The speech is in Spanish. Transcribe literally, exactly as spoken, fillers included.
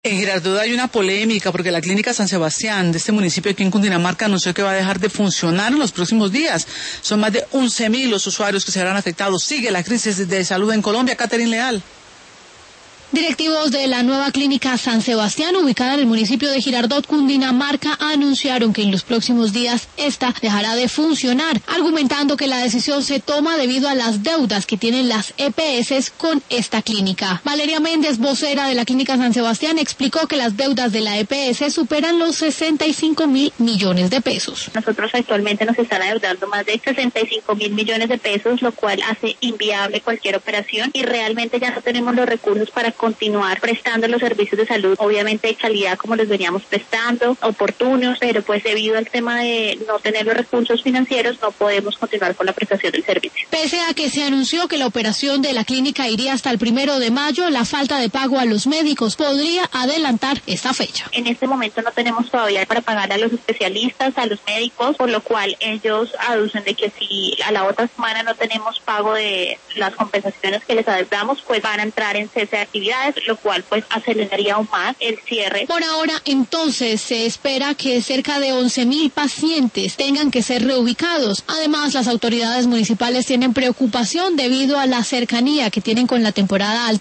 En Girardot hay una polémica porque la clínica San Sebastián de este municipio aquí en Cundinamarca anunció que va a dejar de funcionar en los próximos días. Son más de once mil los usuarios que se verán afectados. Sigue la crisis de salud en Colombia. Catherine Leal. Directivos de la nueva clínica San Sebastián, ubicada en el municipio de Girardot, Cundinamarca, anunciaron que en los próximos días esta dejará de funcionar, argumentando que la decisión se toma debido a las deudas que tienen las E P S con esta clínica. Valeria Méndez, vocera de la clínica San Sebastián, explicó que las deudas de la E P S superan los sesenta y cinco mil millones de pesos. Nosotros actualmente nos están adeudando más de sesenta y cinco mil millones de pesos, lo cual hace inviable cualquier operación y realmente ya no tenemos los recursos para continuar prestando los servicios de salud, obviamente de calidad como los veníamos prestando, oportunos, pero pues debido al tema de no tener los recursos financieros no podemos continuar con la prestación del servicio. Pese a que se anunció que la operación de la clínica iría hasta el primero de mayo, la falta de pago a los médicos podría adelantar esta fecha. En este momento no tenemos todavía para pagar a los especialistas, a los médicos, por lo cual ellos aducen de que si a la otra semana no tenemos pago de las compensaciones que les adeudamos, pues van a entrar en cese de actividad, lo cual pues aceleraría aún más el cierre. Por ahora, entonces, se espera que cerca de once mil pacientes tengan que ser reubicados. Además, las autoridades municipales tienen preocupación debido a la cercanía que tienen con la temporada alta